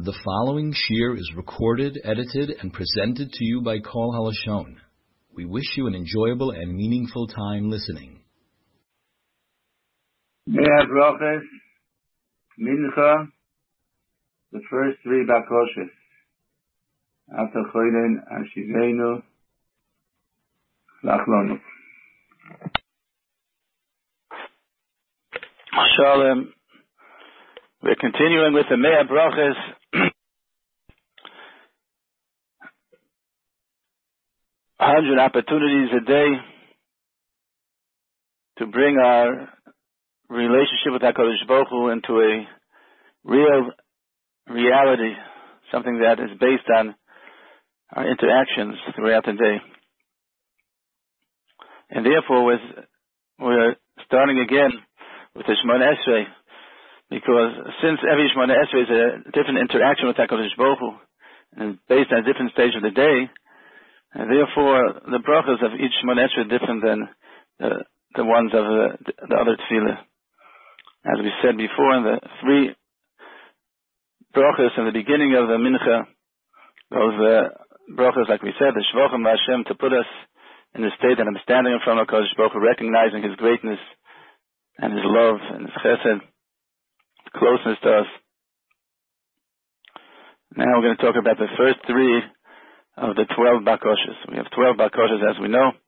The following shir is recorded, edited, and presented to you by Kol Halashon. We wish you an enjoyable and meaningful time listening. Mea Brachas, Mincha, the first three Bakoshes. Ata Choyden, Ashivenu, Lachlonu. Shalom. We're continuing with the Mea Brachas. 100 opportunities a day to bring our relationship with HaKadosh Baruch Hu into a real reality, something that is based on our interactions throughout the day. And therefore, we're starting again with the Shemona Esrei, because since every Shemona Esrei is a different interaction with HaKadosh Baruch Hu, and based on a different stage of the day, and therefore the brachas of each Shemona Esrei are different than the ones of the other tefillah. As we said before, in the three brachas in the beginning of the Mincha, those brachas, like we said, the Shvachim Hashem, to put us in the state that I'm standing in front of HaKadosh Baruch Hu, recognizing His greatness and His love and His chesed, closeness to us. Now we're going to talk about the first three of the 12 bakoshes. We have 12 bakoshes, as we know.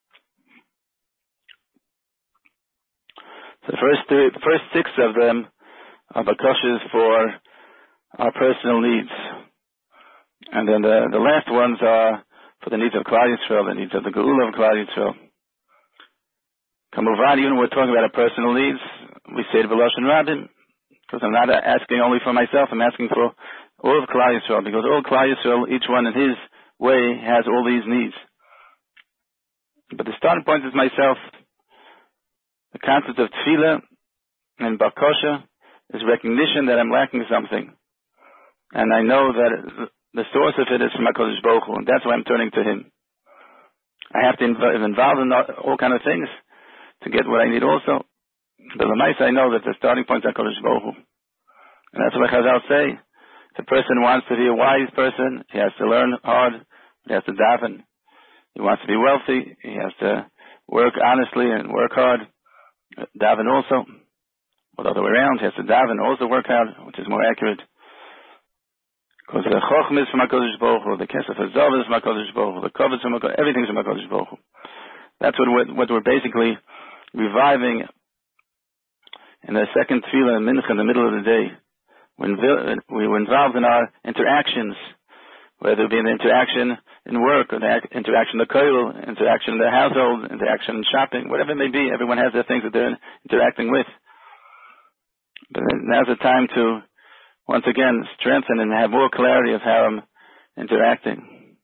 So the first six of them are bakoshes for our personal needs, and then the last ones are for the needs of Klal Yisrael, the needs of the Geula of Klal Yisrael. Kamuvan, even when we're talking about our personal needs, we say to B'lashon Rabim, because I'm not asking only for myself, I'm asking for all of Klal Yisrael, because all Klal Yisrael, each one in his way, has all these needs. But the starting point is myself. The concept of tefillah and bakosha is recognition that I'm lacking something. And I know that the source of it is from HaKadosh Baruch Hu, and that's why I'm turning to Him. I have to involve in all kind of things to get what I need also. But the mice, I know that the starting point is HaKadosh Baruch Hu. And that's what Chazal say. If a person wants to be a wise person, he has to learn hard, he has to daven. He wants to be wealthy, he has to work honestly and work hard. Daven also. Or the other way around, he has to daven, also work hard, which is more accurate. Because the Chochmah is from HaKadosh Baruch Hu, the Kesef HaZav is from HaKadosh Baruch Hu, the Kavod is from HaKadosh, everything is from HaKadosh Baruch Hu. That's what we're basically reviving in the second tefillah, Mincha, in the middle of the day. When we were involved in our interactions, whether it be an interaction in work, or the interaction in the koil, interaction in the household, interaction in shopping, whatever it may be, everyone has their things that they're interacting with. But now's the time to, once again, strengthen and have more clarity of how I'm interacting.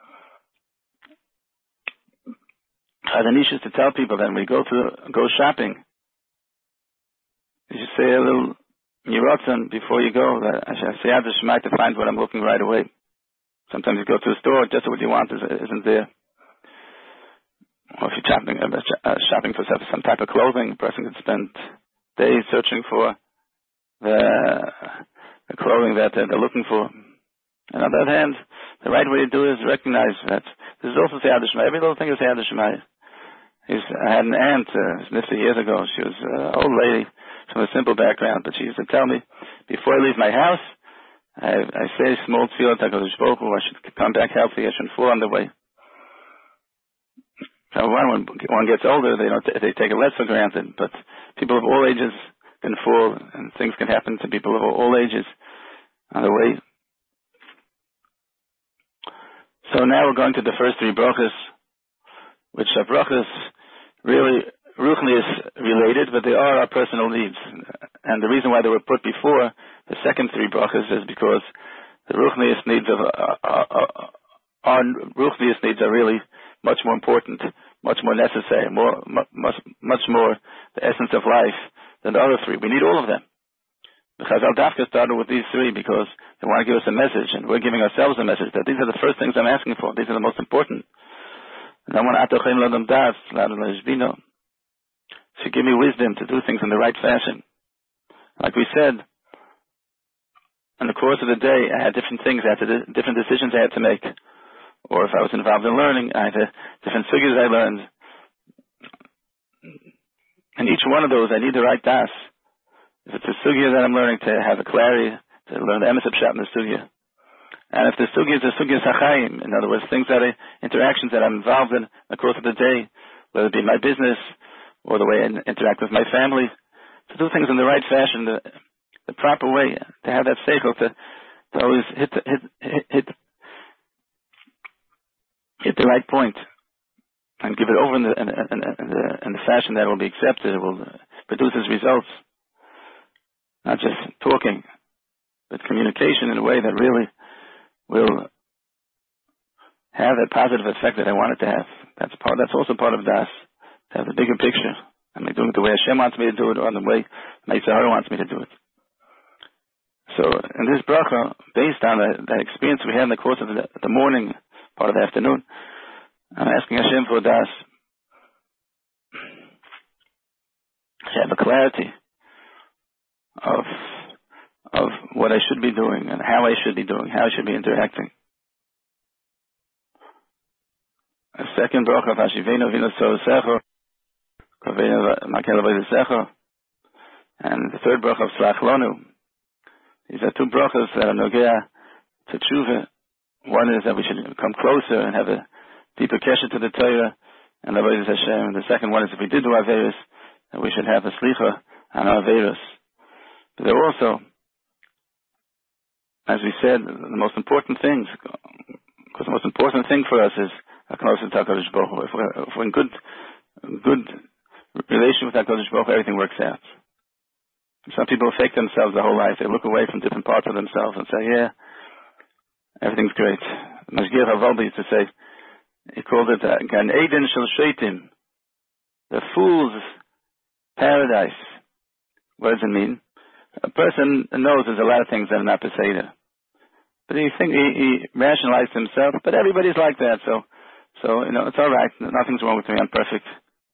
Adonish is to tell people that when we go shopping, you should say a little Yiratzon before you go, that I should say Ad Shemai to find what I'm looking right away. Sometimes you go to a store, just what you want isn't there. Or if you're shopping for some type of clothing, a person could spend days searching for the clothing that they're looking for. And on the other hand, the right way to do it is recognize that this is also Seyad Shemai. Every little thing is Seyad Shemai. I had an aunt 50 years ago. She was an old lady from a simple background, but she used to tell me, before I leave my house, I say a small tefillah to HaKadosh Baruch Hu, I should come back healthy, I shouldn't fall on the way. Now, when one gets older, they take it less for granted, but people of all ages can fall, and things can happen to people of all ages on the way. So now we're going to the first three brachas, which are brachas really ruchnius related, but they are our personal needs. And the reason why they were put before the second three brachas is because the ruchnius needs our ruchnius needs are really much more important, much more necessary, much more the essence of life than the other three. We need all of them. The Chazal Dafka started with these three because they want to give us a message, and we're giving ourselves a message that these are the first things I'm asking for. These are the most important. And I want to give me wisdom to do things in the right fashion. Like we said, in the course of the day, I had different things, different decisions I had to make. Or if I was involved in learning, I had different sugyas I learned. And each one of those, I need the right das. If it's a sugya that I'm learning, to have a clarity, to learn the emes pshat in the sugya. And if the sugya is a sugya sachayim, in other words, interactions that I'm involved in the course of the day, whether it be my business or the way I interact with my family, to do things in the right fashion, the proper way, to have that seichel, to always hit the right point and give it over in the fashion that will be accepted. It will produce its results. Not just talking, but communication in a way that really will have that positive effect that I want it to have. That's also part of das, to have the bigger picture. Am I doing it the way Hashem wants me to do it, or the way my Tzahara wants me to do it? So, in this bracha, based on that experience we had in the course of the morning, part of the afternoon, I'm asking Hashem for das, to have a clarity of what I should be doing and how I should be doing, how I should be interacting. A second bracha of Hashivenu Vino Sosecho, and the third bracha of Slach Lonu. These are two brachas that are nogea to tshuva. One is that we should come closer and have a deeper kesher to the Torah and avodas Hashem. The second one is if we did do averos, that we should have a slicha on our averos. But they're also, as we said, the most important things, because the most important thing for us is a closer to HaKadosh Baruch Hu. If we're in good relation with HaKadosh Baruch Hu, everything works out. Some people fake themselves the whole life. They look away from different parts of themselves and say, yeah, everything's great. Mashgiach HaVolbe used to say, he called it Gan Eden Shel Sheitim, the fool's paradise. What does it mean? A person knows there's a lot of things that are not beseder. But he rationalized himself, but everybody's like that, so it's all right. Nothing's wrong with me. I'm perfect.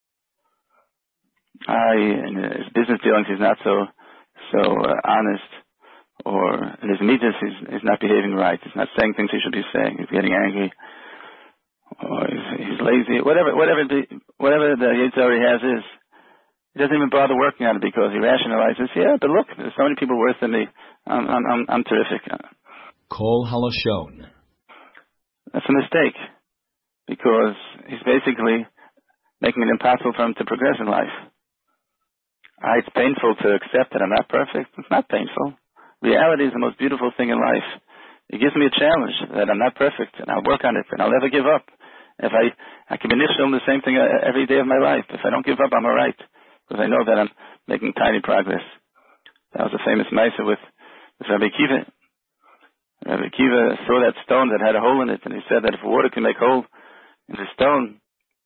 In his business dealings, he's not so honest, or in his midas, he's not behaving right. He's not saying things he should be saying. He's getting angry, or he's lazy. Whatever the Yetzer he has is, he doesn't even bother working on it because he rationalizes. Yeah, but look, there's so many people worse than me. I'm terrific. Kol Halashon. That's a mistake, because he's basically making it impossible for him to progress in life. It's painful to accept that I'm not perfect. It's not painful. Reality is the most beautiful thing in life. It gives me a challenge that I'm not perfect, and I'll work on it, and I'll never give up. If I can be nifshel the same thing every day of my life. If I don't give up, I'm all right, because I know that I'm making tiny progress. That was a famous ma'aser with Rabbi Akiva. Rabbi Akiva saw that stone that had a hole in it, and he said that if water can make hole in the stone,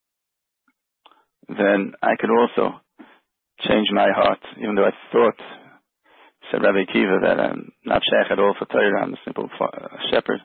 then I could also change my heart, even though I thought, said Rabbi Akiva, that I'm not sheikh at all for Torah, I'm a simple shepherd.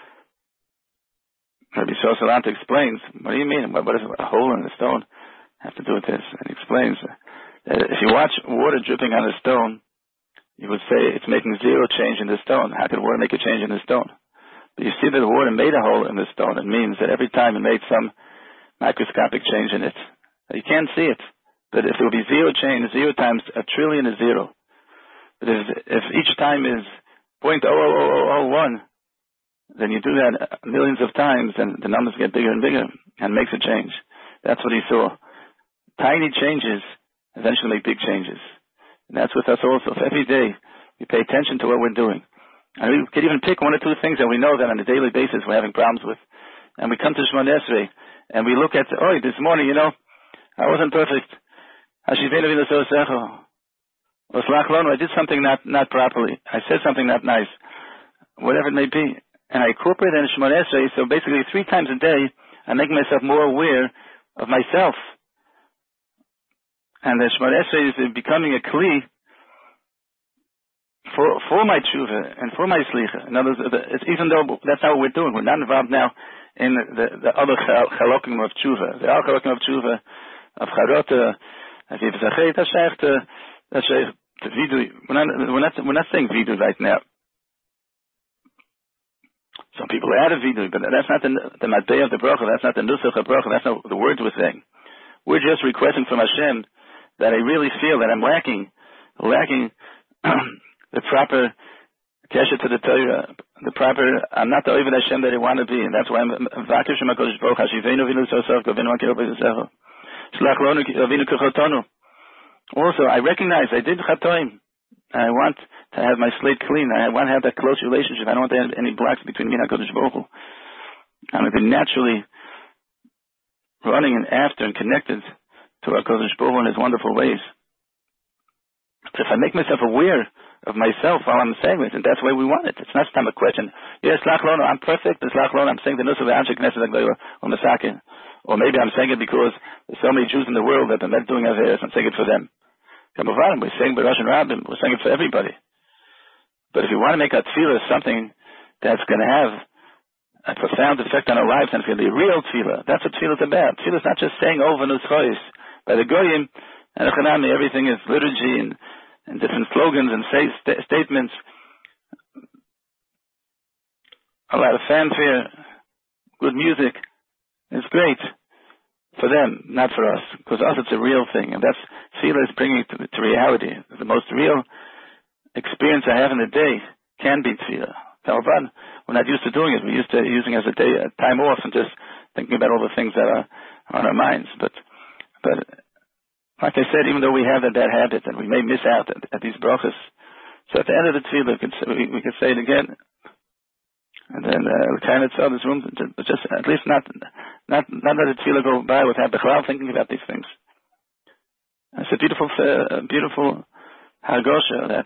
Rabbi Sosalanta explains, what do you mean? What does a hole in the stone have to do with this? And he explains that if you watch water dripping on a stone, you would say it's making zero change in the stone. How could water make a change in the stone? But you see that the water made a hole in the stone. It means that every time it made some microscopic change in it. You can't see it. But if there will be zero change, 0 times a trillion is 0. But if each time is 0.00001, then you do that millions of times, and the numbers get bigger and bigger, and makes a change. That's what he saw. Tiny changes eventually make big changes. And that's with us also. If every day we pay attention to what we're doing, and we could even pick 1 or 2 things that we know that on a daily basis we're having problems with, and we come to Shemona Esrei, and we look at, this morning, I wasn't perfect. I did something not properly. I said something not nice. Whatever it may be. And I incorporate it in Shemona Esrei, so basically 3 times a day, I'm making myself more aware of myself. And the Shemona Esrei is becoming a kli for my tshuva and for my slicha. In other words, even though that's not what we're doing, we're not involved now in the other chalokim of tshuva. The other chalokim of tshuva, of charota, that's shaykh to vidui. We're not saying vidui right now. Some people add a vidui, but that's not the matei of the bracha. That's not the nusach of bracha. That's not the words we're saying. We're just requesting from Hashem that I really feel that I'm lacking the proper kesher to the Torah, the proper. I'm not the Oved Hashem that I want to be, and that's why I'm vakish Hakadosh Baruch Hashivenu v'nu tzosach gavenu akir b'yisecha shlach lonu avinu kechotonu. Also, I recognize I did chatoim. I want to have my slate clean. I want to have that close relationship. I don't want to have any blocks between me and HaKadosh Baruch Hu. I'm going to be naturally running and after and connected to HaKadosh Baruch Hu in His wonderful ways. So if I make myself aware of myself while I'm saying this, and that's the way we want it. It's not just a question. Yes, Lach Lono, I'm perfect. It's Lach Lono, I'm saying the Nusach V'Anshe Knesset HaGdolah or Masakin. Or maybe I'm saying it because there's so many Jews in the world that they're not doing Averis. I'm saying it for them. Kamavan, we're saying by Rosh Rabbim, we're saying it for everybody. But if you want to make our tefillah something that's going to have a profound effect on our lives, and it's going to be a real tefillah, that's what tefillah is about. Tefillah is not just saying over Nuschois. By the Goyim and the Chanami, everything is liturgy and different slogans and statements. A lot of fanfare, good music. It's great for them, not for us. Because us, it's a real thing. And that's, tefillah is bringing it to reality. The most real experience I have in the day can be tefillah. Kalvan, we're not used to doing it. We're used to using it as a day, a time off, and just thinking about all the things that are on our minds. But like I said, even though we have that bad habit and we may miss out at these brachas, so at the end of the tefillah, we could say it again. And then kind of tell this room, just at least not let the tefillah go by without Bechlal thinking about these things. It's a beautiful hargosha that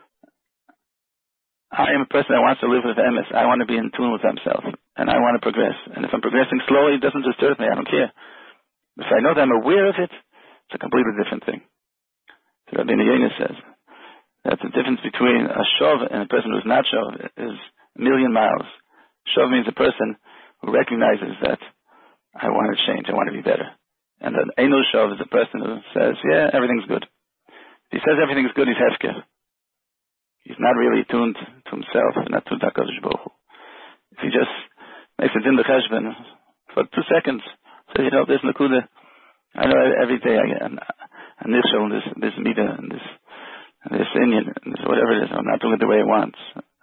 I am a person that wants to live with emes. I want to be in tune with himself, and I want to progress. And if I'm progressing slowly, it doesn't disturb me. I don't care. If I know that I'm aware of it, it's a completely different thing. So Rabbi Yehuda says that the difference between a shov and a person who's not shov is a million miles. Shov means a person who recognizes that I want to change, I want to be better. And an Eino shov is a person who says, yeah, everything's good. If he says everything's good, he's hefker. He's not really tuned to himself, not tuned to HaKadosh Baruch Hu. If he just makes a din b'cheshbon for 2 seconds, says, this nakuda, I know every day I get a nishal in this midah, and this Indian, and this whatever it is, I'm not doing it the way I want.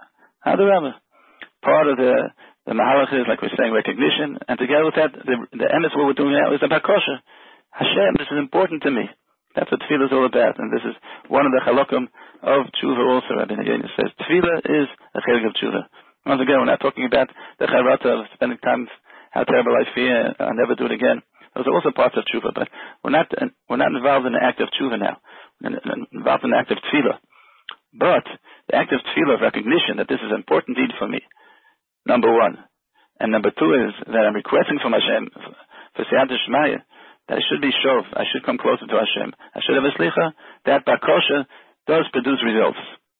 Part of the mahalach is, like we're saying, recognition, and together with that, the emes what we're doing now is about kosher. Hashem, this is important to me. That's what tefillah is all about, and this is one of the halakim of tshuva also. Rabbi Yehuda says tefillah is a chelik of tshuva. Once again, we're not talking about the charata of spending time, how terrible I feel, I'll never do it again. Those are also parts of tshuva, but we're not involved in the act of tshuva now. We're involved in the act of tefillah. But the act of tefillah, of recognition that this is an important deed for me, number one. And number two is that I'm requesting from Hashem, for Siyata Shemaya, that I should be shov, I should come closer to Hashem, I should have a slicha. That bakosha does produce results.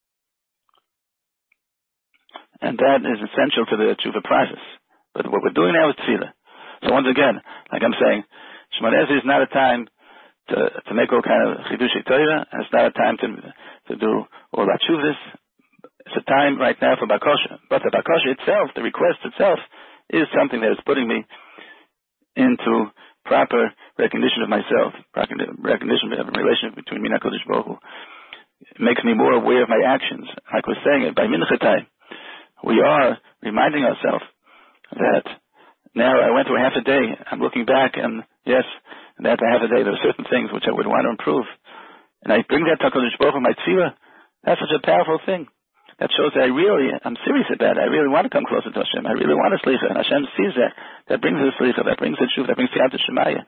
And that is essential to the tshuva process. But what we're doing now is tefillah. So once again, like I'm saying, Shmoneh Esrei is not a time to make all kind of chidushei Torah, and it's not a time to do all that tshuvas. It's a time right now for bakosha. But the bakosha itself, the request itself, is something that is putting me into proper recognition of myself, recognition of the relationship between me and HaKadosh Baruch Hu. It makes me more aware of my actions. Like we're saying it, by mincha time, we are reminding ourselves that now I went through half a day, I'm looking back, and yes, in that half a day there are certain things which I would want to improve. And I bring that to HaKadosh Baruch Hu, my tefillah. That's such a powerful thing. That shows that I'm serious about it. I really want to come closer to Hashem. I really want to slicha. And Hashem sees that. That brings the slicha. That brings the tshuva. That brings Siyata Shemaya.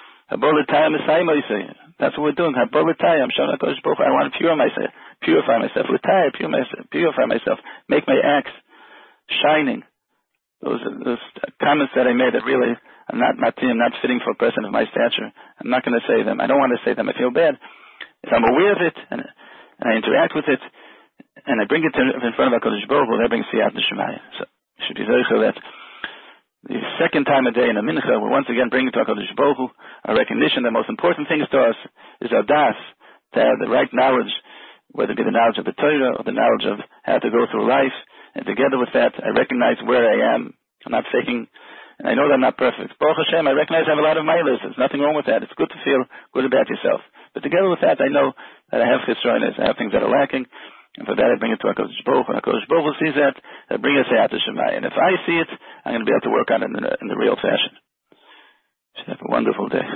That's what we're doing. I'm showing HaKadosh Baruch Hu. I want to purify myself. Purify myself. Make my acts shining. Those comments that I made that really are not matim, not fitting for a person of my stature. I'm not going to say them. I don't want to say them. I feel bad. If I'm aware of it and I interact with it, and I bring it in front of HaKadosh Baruch Hu, that brings Siyata Shemaya. So it should be zeicher that the second time a day in a mincha, we once again bring it to HaKadosh Baruch Hu, our recognition that the most important things to us is our das, to have the right knowledge, whether it be the knowledge of the Torah or the knowledge of how to go through life, And together with that, I recognize where I am. I'm not faking, and I know that I'm not perfect. Baruch Hashem, I recognize I have a lot of milas. There's nothing wrong with that. It's good to feel good about yourself. But together with that, I know that I have chesronos, I have things that are lacking, and for that I bring it to HaKadosh Baruch Hu. And HaKadosh Baruch Hu sees that, I bring us out to Shemai. And if I see it, I'm going to be able to work on it in the real fashion. Have a wonderful day.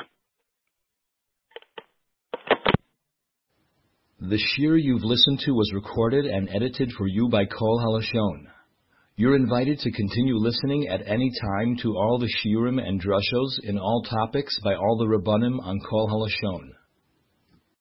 The shiur you've listened to was recorded and edited for you by Kol HaLashon. You're invited to continue listening at any time to all the shiurim and drushos in all topics by all the Rabbanim on Kol HaLashon.